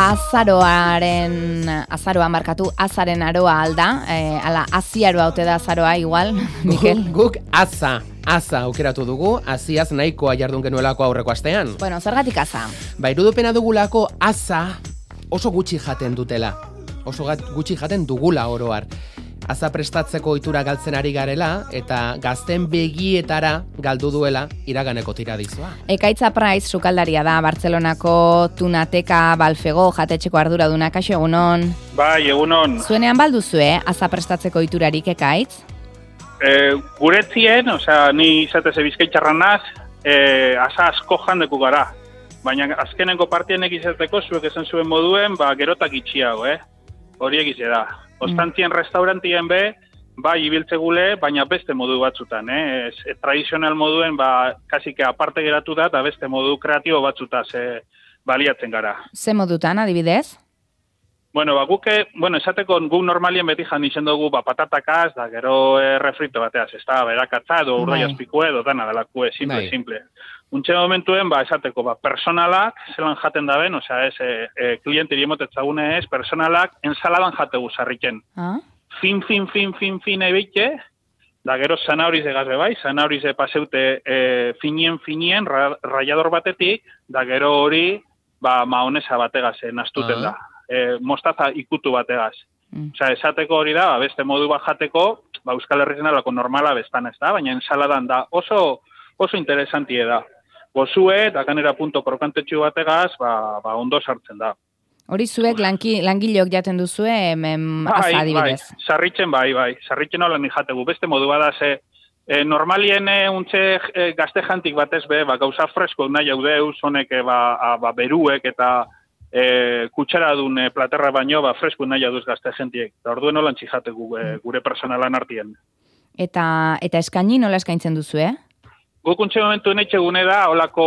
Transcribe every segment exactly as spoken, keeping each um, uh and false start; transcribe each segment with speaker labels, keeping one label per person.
Speaker 1: azaroaren, azaroa markatu, azaren aroa alda, e, ala, aziaroa ote da azaroa igual, Mikel?
Speaker 2: Guk, guk aza, aza aukeratu dugu, aziaz nahikoa jardun genuelako aurreko astean.
Speaker 1: Bueno, zergatik aza?
Speaker 2: Ba, irudupena dugulako aza oso gutxi jaten dutela, oso gutxi jaten dugula oroar. Aza prestatzeko ohitura galtzen ari garela, eta gazten begietara galdu duela iraganeko tiradizua.
Speaker 1: Ekaitza Price sukaldaria da, Bartzelonako Tunateka Balfego jatetxeko arduraduna, kaixo egunon.
Speaker 3: Bai, egunon.
Speaker 1: Zuenean balduzue, aza prestatzeko ohiturarik ekaitz?
Speaker 3: E, guretzien, osea, ni izatez Bizkaitxarra naz, e, aza asko jandeku gara. Baina azkenengo partienek izateko, zuek esan zuen moduen, ba, gerotak itxiago, eh? Hori egize da. Ostantzien restaurantien be, bai ibiltzegule, baina beste modu batzutan, eh? Ez, tradizional moduen, ba, kasike aparte geratu da, eta beste modu kreatibo batzutaz eh, baliatzen gara.
Speaker 1: Ze modutan, adibidez?
Speaker 3: Bueno, ba, guke, bueno, esateko gu normalien beti jan izen dugu, ba, patatakaz, da gero eh, refrito bateaz, ez da, berakatza, edo urdaiaz pikue, edo dana dalakue, simple, Bai. simple. Untxe momentuen, ba, esateko, ba, personalak, zelan jaten daben, osea, ez, e, e, kliente diemotetzagune ez, personalak, ensaladan jategu zarriken.
Speaker 1: Ah?
Speaker 3: Fin, fin, fin, fin, fin ebite, da gero zanauriz egazbe bai, zanauriz paseute e, finien, finien, ra, raiador batetik, da gero hori, ba, maonesa bategaz, e, nastuten ah. da. E, mostaza ikutu bategaz. Mm. Osea, esateko hori da, ba, beste modu bat jateko, ba, Euskal Herrizen alako normala bestan ez da, baina ensaladan da oso, oso interesantie da. Gozue, da ganera punto krokantetxu bategaz, ba, ba ondo sartzen da.
Speaker 1: Hori zuek lanki, langilok jaten duzue, hemen
Speaker 3: bai,
Speaker 1: aza adibidez.
Speaker 3: Bai, sarritzen bai, bai, sarritzen hola ni jategu. Beste modu bada ze, e, normalien e, untxe e, gazte jantik batez be, ba, gauza fresko nahi haudeuz, honek e, ba, a, ba, beruek eta e, kutsaradun e, platerra baino, ba, fresko nahi hauduz gazte jentiek. Da orduen hola jategu e, gure personalan artien.
Speaker 1: Eta, eta eskaini nola eskaintzen duzue?
Speaker 3: Guk untxe momentu netxegune da, holako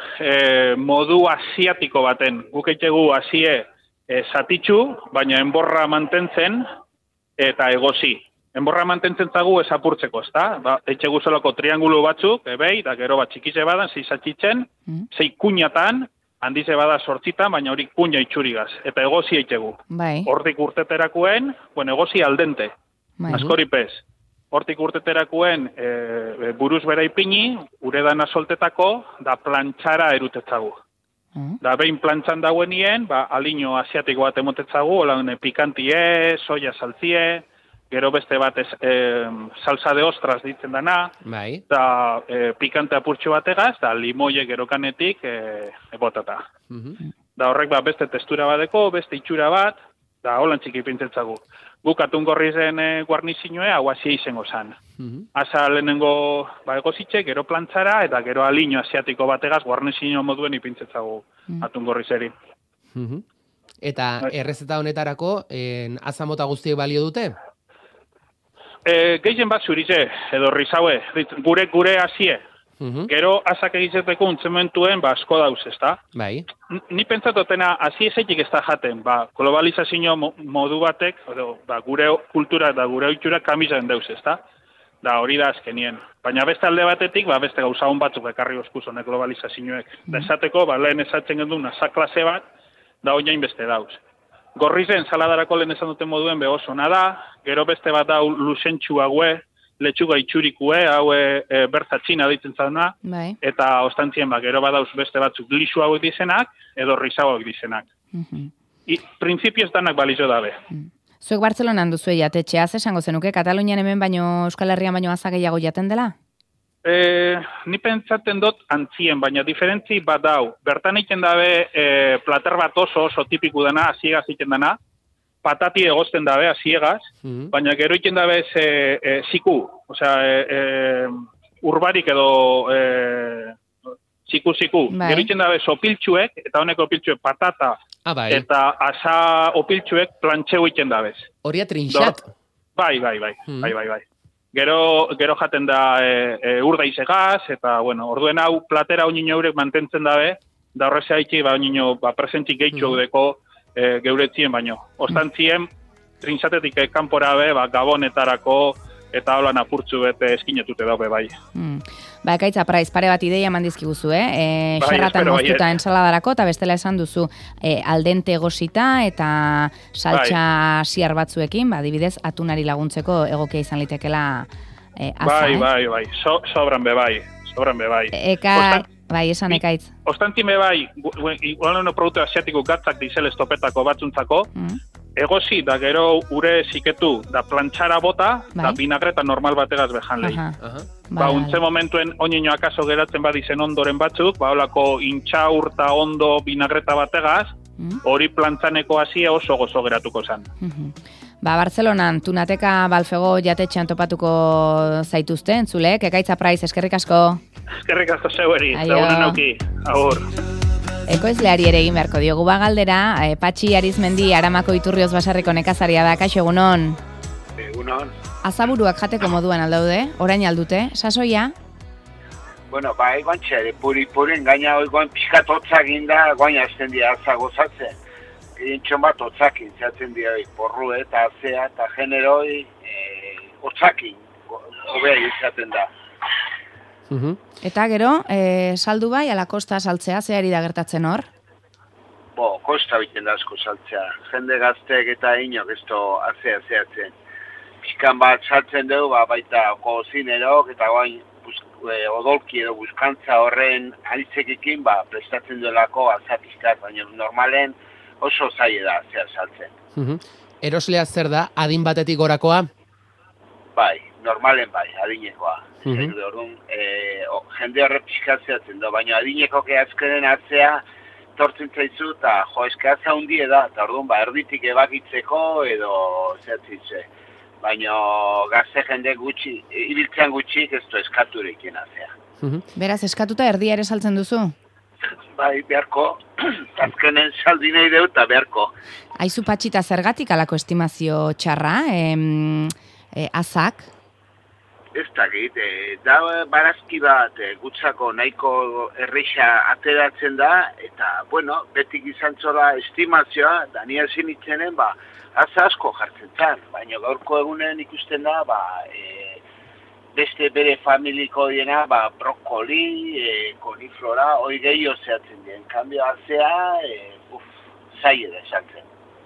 Speaker 3: e, modu asiatiko baten. Guk eitxegu asie e, zatitxu, baina enborra mantentzen eta egozi. Enborra mantentzen zagu esapurtzeko, ez da? Ba, eitxegu zolako triangulu batzuk, ebei, da gero bat txikize badan, zei zatxitzen, mm. zei kuñatan, handize bada sortzitan, baina hori kuña itxurigaz. Eta egozi eitxegu.
Speaker 1: Bai.
Speaker 3: Hortik urteterakuen, bueno, egozi aldente. Bai. Askori pez. Hortik urteterakuen e, buruz bera ipini, uredana soltetako, da plantxara erutetzagu. Mm. Da behin plantxan dagoenien, ba, alino asiatiko bat emotetzagu, holan pikantie, soja saltzie, gero beste bat ez, e, salsa de ostras ditzen dana,
Speaker 2: bai.
Speaker 3: Da e, pikante apurtxo bategaz, da limoie gerokanetik e, ebotata. Mm-hmm. Da horrek ba, beste testura bateko, beste itxura bat, da holan txiki pintzetzagu. Guk atungorri zen e, guarnizinoe, hau asia izango zan. Mm-hmm. Asa lehenengo ba, egozitxe, gero plantzara, eta gero alino asiatiko bategaz guarnizino moduen ipintzetzagu mm. atungorri zeri.
Speaker 2: Mm-hmm. Eta errezeta honetarako, en, aza mota guztiek balio dute?
Speaker 3: E, gehien bat zurize, edo rizaue, gure gure asie. Mm-hmm. Gero azak egizeteko untzementuen ba, asko dauz, ez da?
Speaker 2: Bai.
Speaker 3: Ni pentsatotena, hasi ezeitik ez da jaten, ba, globalizazio modu batek, edo, ba, gure kultura eta gure ohitura kamizan deuz, ez da? Da hori da azkenien. Baina beste alde batetik, ba, beste gauza hon batzuk ekarri oskuzone globalizazioek. Mm-hmm. Da esateko, ba, lehen esatzen gendun, azak klase bat, da oinain beste dauz. Gorrizen, saladarako lehen esan duten moduen behosona da, gero beste bat da lusentxuague, letxuga itxurikue, hau e, e, bertzatxina ditzen zauna, bai. Eta ostantzien ba, gero badauz beste batzuk lixu hauek dizenak, edo rizauak dizenak. Mm-hmm. I, prinsipioz danak balizo dabe. Mm.
Speaker 1: Zuek Bartzelonan duzu jatetxeaz, esango zenuke, Katalunian hemen baino Euskal Herrian baino aza gehiago jaten dela?
Speaker 3: E, ni pentsaten dut antzien, baina diferentzi bat dau. Bertan egiten dabe e, plater bat oso oso tipiku dena, aziegaz egiten dena, patati egozten dabe, aziegaz, mm-hmm. baina gero egiten dabe ze, e, ziku, osea, e, e, urbarik edo e, ziku, ziku. Bai. Gero egiten dabe opiltxuek, eta honek opiltxuek patata, ah, bai. Eta asa opiltxuek plantxeu egiten dabez.
Speaker 2: Horia trinxat.
Speaker 3: Bai, bai, bai, mm-hmm. bai, bai, bai. Gero, gero jaten da e, e, urdaizegaz, eta, bueno, orduen hau platera onino eurek mantentzen dabe, da horrezea haitxi, ba, onino, ba, presentik gehitxo mm-hmm. deko, E, geuretzien baino. Ostantzien, trinxatetik kanpora be, ba, gabonetarako, eta holan apurtzu bete eskinetute daube bai.
Speaker 1: Mm. Ba, Ekaitz Apraiz, pare bat ideia eman dizkiguzu, eh? E,
Speaker 3: Bai,
Speaker 1: xerratan
Speaker 3: espero,
Speaker 1: moztuta
Speaker 3: baiet.
Speaker 1: ensaladarako, eta bestela esan duzu e, aldente egosita eta saltxa siar batzuekin, ba, adibidez, atunari laguntzeko egokia izan litekela e, aza,
Speaker 3: Bai,
Speaker 1: eh?
Speaker 3: bai, bai, so, sobran be bai, sobran be bai.
Speaker 1: Eka,
Speaker 3: Ostan-
Speaker 1: bai, esan Ekaitz.
Speaker 3: Ostantime bai, igual no produktu asiatiko gatzak dizel estopetako batzuntzako,
Speaker 1: Mm.
Speaker 3: egosi da gero ure ziketu da plantxara bota,
Speaker 1: Bai.
Speaker 3: da vinagreta normal bategaz behan lehi.
Speaker 1: Aha.
Speaker 2: Aha.
Speaker 3: Ba,
Speaker 1: Bai,
Speaker 3: untze
Speaker 1: bai.
Speaker 3: momentuen oinino akaso geratzen badizen ondoren batzuk, ba, holako intxaur ta ondo vinagreta bategaz,
Speaker 1: Mm.
Speaker 3: hori plantzaneko hasia oso gozo geratuko zen.
Speaker 1: Mhm. Ba, Bartzelonan, Tunateka Balfego jatetxean topatuko zaituzte, entzulek, Ekaitz Apraiz, eskerrik asko.
Speaker 3: Eskerrik asko zeueri,
Speaker 1: Aio.
Speaker 3: zagunen auki, agur.
Speaker 1: Ekoizleari ere egin beharko diogu ba galdera, e, Patxi Arizmendi Aramako Iturrioz Basarriko nekazaria da, kaixo egunon.
Speaker 4: Egunon.
Speaker 1: Azaburuak jateko moduan aldaude, orain aldute, sasoia?
Speaker 4: Bueno, ba, egon txere, puri-purin gaina oigoen pixkat hotzak inda, guain azten dira azza gozatzen. Gintxon bat hotzakin, zehatzen dira, porru eta azea eta generoi e, hotzakin, hobea izaten da.
Speaker 2: Mhm.
Speaker 1: Eta gero, e, saldu bai, ala kosta saltzea, zeari da gertatzen hor?
Speaker 4: Bo, kosta biten da asko saltzea. Jende gazteek eta inok ez to azea zehatzen. Pixkan bat saltzen dugu, ba, baita kozinerok eta guain e, odolki edo buskantza horren aritzekikin, ba, prestatzen duelako azea pixkat, baina normalen oso zaila da azea saltzen.
Speaker 2: Mhm. Eroslea zer da, adin batetik gorakoa?
Speaker 4: Bai, normalen bai, adinekoa.
Speaker 2: Mhm.
Speaker 4: Zer du, orduan, e, o, jende horre pixkatzeatzen du, baina adineko azkenen atzea tortzen zaizu, eta jo, eske atza hundie da, eta orduan, ba, erditik ebakitzeko edo zehatzitze. Baina gazte jende gutxi, e, ibiltzean gutxik ez du eskaturik atzea.
Speaker 2: Mhm.
Speaker 1: Beraz, eskatuta erdia ere saltzen duzu?
Speaker 4: Bai, beharko, azkenen saldi nahi deu eta beharko.
Speaker 1: Aizu Patxita zergatik alako estimazio txarra, em, e, azak?
Speaker 4: Ez dakit, e, da barazki bat e, gutzako nahiko erreixa ateratzen da, eta, bueno, betik izan zola estimazioa, da ni ezin itzenen, ba, aza asko jartzen zan, baina gaurko egunen ikusten da, ba, e, beste bere familiko diena, ba, brokoli, e, koniflora, hoi gehiago zehatzen dien, kanbio azea, e, uf, zaila da esatzen.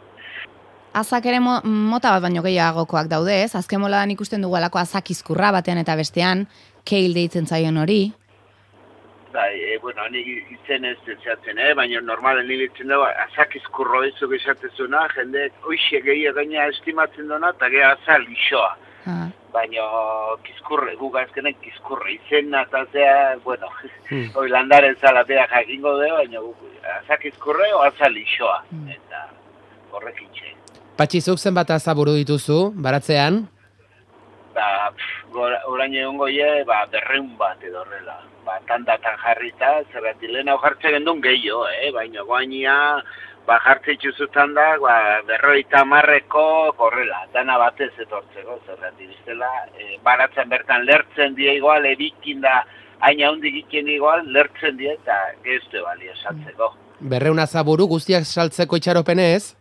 Speaker 1: Azak ere mo, mota bat baino gehiagokoak daude, ez? Azken moladan ikusten dugu alako azak izkurra batean eta bestean, keil deitzen zaion hori.
Speaker 4: Bai, e, bueno, nik izen ez zehatzen, eh? Baina normalen nilitzen dugu, azak izkurro ez zuke esatezuna, jende hoxe gehiago gaina estimatzen duna, eta gehiago azal isoa.
Speaker 1: Ah.
Speaker 4: Baina kizkurre, guk azkenen kizkurre izena eta zea, bueno,
Speaker 2: Hmm.
Speaker 4: hoi landaren zala beha jakingo dugu, baina guk azak izkurre o azal isoa,
Speaker 1: Hmm.
Speaker 4: eta horrekin txe.
Speaker 2: Patxi, zuk zenbat azaburu dituzu, baratzean?
Speaker 4: Ba, pff, gora- orain egon goie, ba, berreun bat edo horrela. Ba, tandatan jarrita, zerratik lehen hau jartzen gendun gehiago, eh? Baina guainia, ba, jartzen txuzutan da, ba, berroita marreko horrela, dana batez etortzeko, zerratik biztela, e, baratzen bertan lertzen die igual, ebikin da, haina hundik iken igual, lertzen die, eta gezte balio saltzeko.
Speaker 2: Berreun azaburu guztiak saltzeko itxaropenez?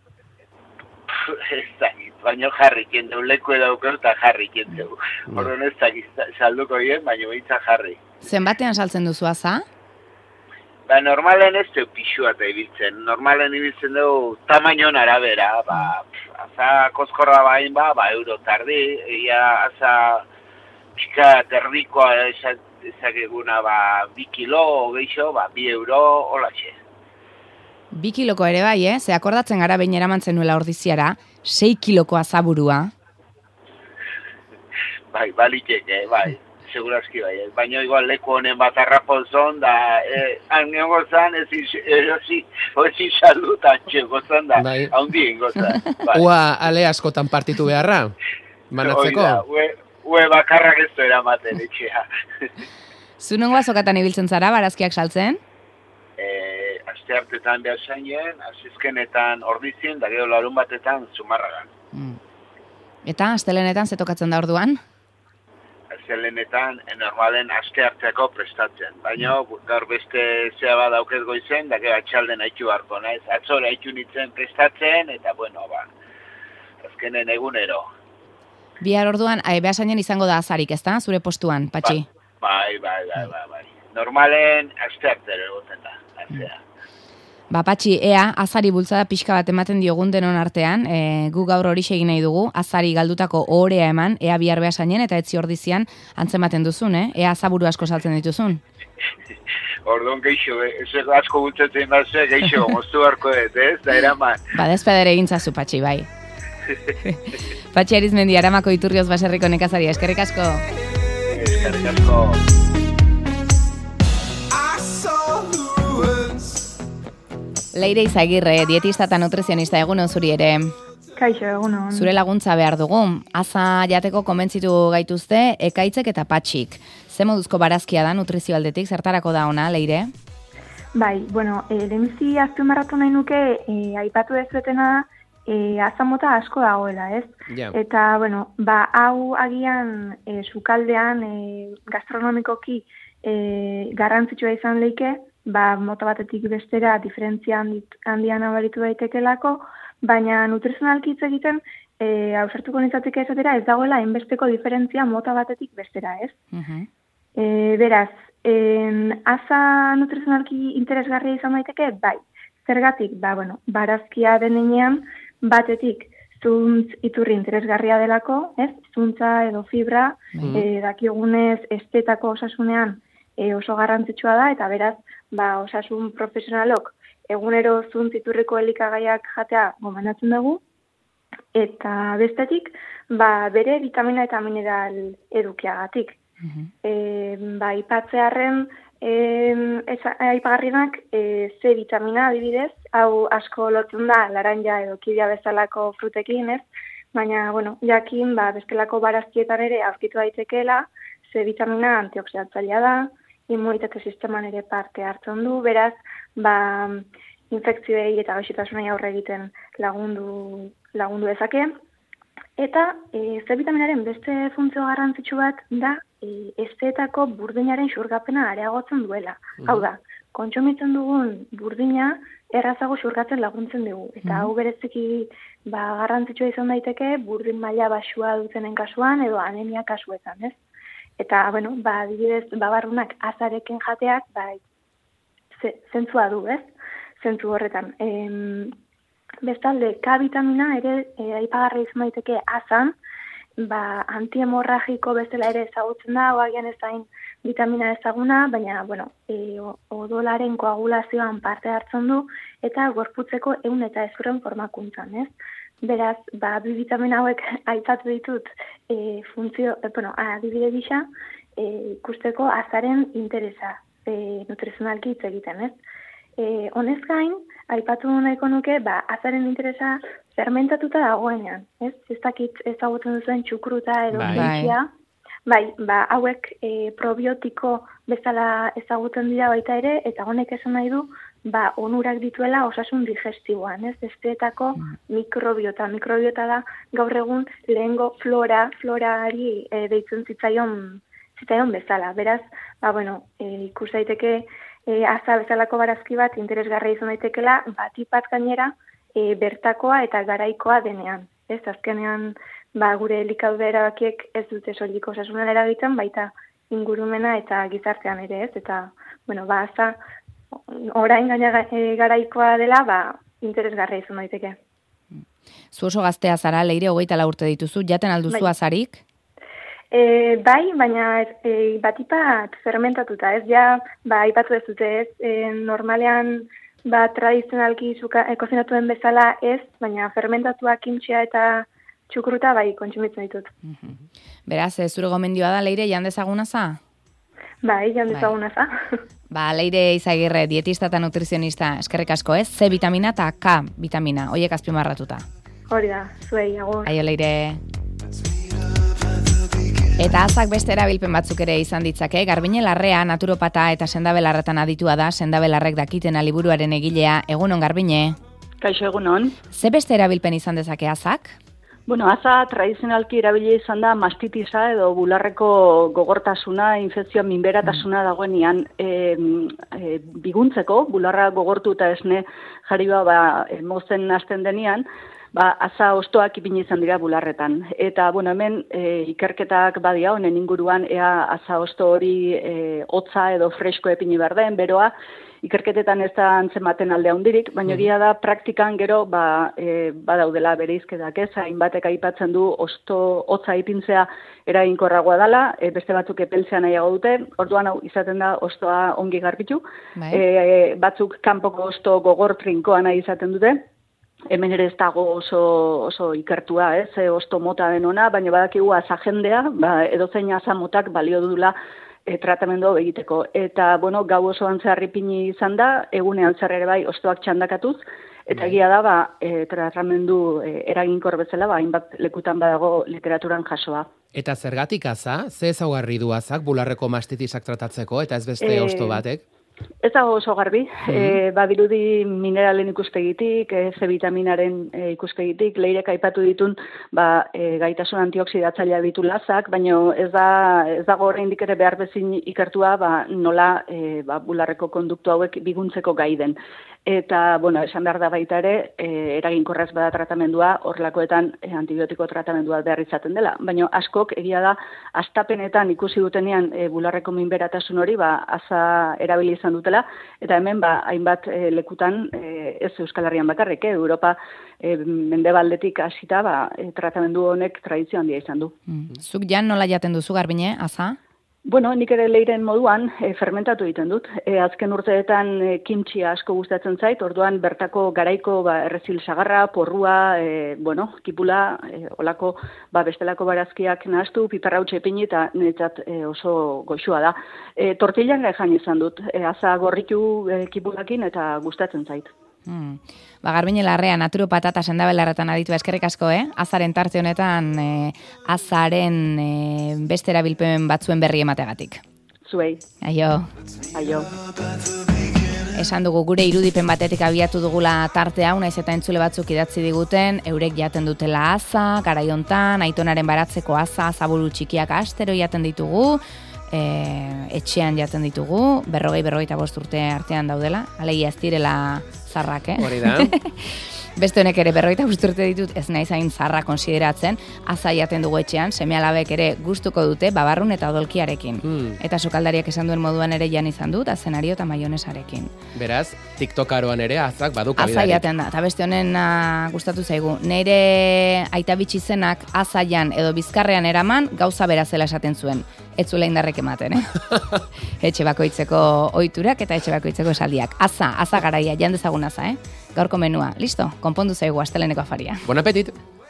Speaker 4: Ez dakit, baina jarri kendeu, leku edaukeu eta jarri kendeu. Horren ez dakit salduko hien, baina behitza jarri.
Speaker 1: Zenbatean saltzen duzu aza?
Speaker 4: Ba, normalen ez du pixua eta ibiltzen. Normalen ibiltzen dugu tamainon arabera, ba, pff, aza koskorra bain ba, ba, euro tardi, ia aza pixka terdikoa ezageguna, ba, bi kilo, geixo, ba, bi euro, holatxe.
Speaker 1: Bi kiloko ere bai, eh? Ze akordatzen gara behin eramantzen nuela ordiziara, sei kiloko azaburua.
Speaker 4: Bai, baliteke, bai, segurazki bai. Baina igual leku honen bat arrapozon, da, eh, han gozan, ez erosi, hozi salut antxe gozan, da,
Speaker 2: Bai.
Speaker 4: haundien gozan. Bai.
Speaker 2: Ua ale askotan partitu beharra? Banatzeko?
Speaker 4: Hoi da, ue, ue bakarrak ez du eramaten etxea.
Speaker 1: Zu nongo azokatan ibiltzen zara, barazkiak saltzen?
Speaker 4: E, aste hartetan behar zainen, azizkenetan ordizien, da gero larun batetan zumarragan.
Speaker 1: Mm. Eta, astelenetan zetokatzen da orduan?
Speaker 4: Azelenetan, e, normalen aste hartzeko prestatzen. Baina gaur beste zea bat daukez goizen, da gero atxalden haitu harko, naiz. Atzore haitu nintzen prestatzen, eta bueno, ba, azkenen egunero.
Speaker 1: Bihar orduan, e, behasainen izango da azarik, ezta? Zure postuan, Patxi?
Speaker 4: Bai, bai, bai, bai, bai. Normalen asteartero egoten da, astea.
Speaker 1: Ba, Patxi, ea, azari bultzada pixka bat ematen diogun denon artean, e, gu gaur hori egin nahi dugu, azari galdutako ohorea eman, ea bihar behasainen eta etzi ordizian antzematen duzun, eh? Ea azaburu asko saltzen dituzun.
Speaker 4: Orduan geixo, ez asko bultzatzen bazea, geixo, moztu barko dut, ez? Da eraman.
Speaker 1: Ba, despedere egintzazu, Patxi, bai. Patxi Arizmendi, Aramako Iturrioz baserriko nekazaria, eskerrik asko.
Speaker 4: Eskerrik asko.
Speaker 1: Leire Izagirre, dietista eta nutrizionista, egunon zuri ere.
Speaker 5: Kaixo, egunon.
Speaker 1: Zure laguntza behar dugu. Aza jateko konbentzitu gaituzte, ekaitzek eta patxik. Ze moduzko barazkia da nutrizio aldetik, zertarako da ona, Leire?
Speaker 5: Bai, bueno, e, lehenbizi azpimarratu nahi nuke, e, aipatu dezuetena, e, azamota asko dagoela, ez?
Speaker 2: Yeah.
Speaker 5: Eta, bueno, ba, hau agian e, sukaldean e, gastronomikoki e, garrantzitsua izan leike, ba, mota batetik bestera diferentzia handit, handian abaritu daitekelako, baina nutrizionalki hitz egiten, e, ausartuko nintzateke esatera, ez dagoela hainbesteko diferentzia mota batetik bestera, ez?
Speaker 1: Uh-huh.
Speaker 5: E, beraz, en, aza nutrizionalki interesgarria izan daiteke, bai. Zergatik, ba, bueno, barazkia denean, batetik, zuntz iturri interesgarria delako, ez? Zuntza edo fibra, mm. e, dakiogunez estetako osasunean e, oso garrantzitsua da, eta beraz, ba, osasun profesionalok egunero zuntz iturriko elikagaiak jatea gomendatzen dugu, eta bestetik, ba, bere vitamina eta mineral edukiagatik. Mm-hmm. E, ba, ipatzearen, e, aipagarrienak e, C vitamina adibidez, hau asko lotzen da laranja edo kidea bezalako frutekin, ez? Baina, bueno, jakin, ba, bestelako barazkietan ere aurkitu daitekeela, C vitamina antioxidatzailea da, immunitate sisteman ere parte hartzen du, beraz, ba, infekzioei eta gaixotasunei aurre egiten lagundu, lagundu dezake. Eta e, C vitaminaren beste funtzio garrantzitsu bat da e, esteetako burdinaren xurgapena areagotzen duela. Mm. Hau da, kontsumitzen dugun burdina errazago xurgatzen laguntzen dugu. Eta mm. hau bereziki ba, garrantzitsua izan daiteke burdin maila baxua dutenen kasuan edo anemia kasuetan, ez? Eta, bueno, ba, adibidez, babarrunak azarekin jateak, ba, zentzua du, ez? Zentzu horretan. Em, bestalde, K vitamina ere e, aipagarri izan daiteke azan, ba, antihemorragiko bezala ere ezagutzen da, oagian ezain vitamina ezaguna, baina, bueno, e, odolaren koagulazioan parte hartzen du, eta gorputzeko ehun eta hezurren formakuntzan, ez? Beraz, ba, bi vitamina hauek aipatu ditut e, funtzio, e, bueno, adibide gisa, e, ikusteko azaren interesa e, nutrizionalki hitz egiten, ez? E, honez gain, aipatu nahiko nuke, ba, azaren interesa fermentatuta dagoenean, ez? Ez dakit ezagutzen duzuen txukruta edo bizia. Bai, ba, hauek e, probiotiko bezala ezagutzen dira baita ere, eta honek esan nahi du, ba, onurak dituela osasun digestiboan, ez? Esteetako mm. mikrobiota. Mikrobiota da gaur egun lehengo flora, florari e, deitzen zitzaion, zitzaion bezala. Beraz, ba, bueno, e, ikus daiteke e, aza bezalako barazki bat interesgarria izan daitekela, batipat gainera e, bertakoa eta garaikoa denean. Ez, azkenean, ba, gure elikadura erabakiek ez dute soilik osasunan eragiten, baita ingurumena eta gizartean ere, ez? Eta, bueno, ba, aza, orain gaina e, garaikoa dela, ba, interesgarria izan daiteke.
Speaker 1: Zu oso gaztea zara, Leire, hogeita lau urte dituzu, jaten alduzu bai. Azarik?
Speaker 5: E, bai, baina e, batipat fermentatuta, ez? Ja, ba, ipatu ez dute, ez? E, normalean, ba, tradizionalki zuka, e, kozinatuen bezala ez, baina fermentatuak kimtxea eta txukruta bai kontsumitzen ditut. Mm-hmm.
Speaker 1: Beraz, ez zure gomendioa da, Leire, jan dezaguna za?
Speaker 5: Bai, jan dezaguna za.
Speaker 1: Ba, Leire Izagirre, dietista eta nutrizionista, eskerrik asko, ez? C vitamina eta K vitamina, hoiek azpimarratuta.
Speaker 5: Hori da, zuei, agur.
Speaker 1: Aio, Leire. Eta azak beste erabilpen batzuk ere izan ditzake, Garbine Larrea, naturopata eta sendabelarretan aditua da, sendabelarrek dakiten liburuaren egilea. Egunon, Garbine?
Speaker 6: Kaixo, egunon.
Speaker 1: Ze beste erabilpen izan dezake azak?
Speaker 6: Bueno, aza tradizionalki erabile izan da mastitisa edo bularreko gogortasuna, infekzioa minberatasuna dagoenean e, e, biguntzeko, bularra gogortu eta esne jariba ba, mozen hasten denean, ba, aza ostoak ipini izan dira bularretan. Eta, bueno, hemen e, ikerketak badia honen inguruan, ea aza osto hori e, hotza edo fresko epini behar den, beroa, ikerketetan ez da antzematen alde handirik, baina egia da praktikan gero ba, e, badaudela bereizketak ez, hainbatek aipatzen du osto hotza ipintzea eraginkorragoa dela, e, beste batzuk epeltzea nahiago dute, orduan hau izaten da ostoa ongi garbitu, bai. e, batzuk kanpoko osto gogor trinkoa nahi izaten dute, hemen ere ez dago oso, oso ikertua, ez, e, osto mota den ona, baina badakigu aza jendea, ba, edozein aza motak balio dudula E, tratamendu egiteko. Eta, bueno, gau osoan zehar ipini izan da, egunean zer ere bai ostoak txandakatuz, eta egia da, ba, e, tratamendu e, eraginkor bezala, ba, hainbat lekutan badago literaturan jasoa.
Speaker 2: Eta zergatik aza? Ze ezaugarri du azak bularreko mastitisak tratatzeko, eta ez beste e... osto batek?
Speaker 6: Ez dago oso garbi, mm-hmm. e, badirudi mineralen ikuspegitik, e, C-vitaminaren e, ikuspegitik, leirek aipatu ditun ba, e, gaitasun antioksidatzailea ditu lazak, baina ez, da, ez dago oraindik ere behar bezin ikertua ba, nola e, ba, bularreko konduktu hauek biguntzeko gaiden. Eta, bueno, esan behar da baita ere, e, eraginkorraz bada tratamendua, horrelakoetan e, antibiotiko tratamendua behar izaten dela. Baina askok, egia da, astapenetan ikusi dutenean e, bularreko minberatasun hori, ba, aza erabili izan dutela, eta hemen, ba, hainbat e, lekutan, e, ez Euskal Herrian bakarrik, e, Europa e, mendebaldetik hasita, ba, e, tratamendu honek tradizio handia izan du.
Speaker 1: Mm. Zuk jan nola jaten duzu Garbine, aza?
Speaker 6: Bueno, nik ere leiren moduan e, fermentatu egiten dut. E, azken urteetan e, kimtxia asko gustatzen zait, orduan bertako garaiko ba, errezil sagarra, porrua, e, bueno, kipula, e, olako ba, bestelako barazkiak nahaztu, piperrautxe ipini eta niretzat e, oso goxua da. E, tortillan jan izan dut, e, aza gorritu e, kipulakin eta gustatzen zait.
Speaker 1: Hmm. Ba, Garbine Larrea, naturopata eta sendabelarretan aditu eskerrik asko, eh? Azaren tarte honetan, eh, azaren eh, beste erabilpen batzuen berri emategatik.
Speaker 6: Zuei.
Speaker 1: Aio.
Speaker 6: Aio.
Speaker 1: Esan dugu gure irudipen batetik abiatu dugula tarte hau, naiz eta entzule batzuk idatzi diguten, eurek jaten dutela aza, garaiontan, aitonaren baratzeko aza, zaburu txikiak astero jaten ditugu, E, etxean jaten ditugu, berrogei, berrogeita bost urte artean daudela, alegia ez direla zarrak, eh?
Speaker 2: Hori da.
Speaker 1: Beste honek ere berrogeita bost urte ditut, ez naiz hain zarra konsideratzen, aza jaten dugu etxean, seme-alabek ere gustuko dute, babarrun eta odolkiarekin. Hmm. Eta sukaldariak esan duen moduan ere jan izan dut, azenario eta maionesarekin.
Speaker 2: Beraz, TikTokaroan ere azak badu kabidarik.
Speaker 1: Aza jaten da, eta beste honen uh, gustatu zaigu. Neire aita bitxi zenak azaian edo bizkarrean eraman, gauza berazela esaten zuen. Ez zuela indarrek ematen, eh? Etxe bakoitzeko ohiturak eta etxe bakoitzeko esaldiak. Aza, aza garaia, jan dezagun aza, eh? Gaurko menua, listo? Konpondu zaigu asteleneko afaria.
Speaker 2: Bon apetit!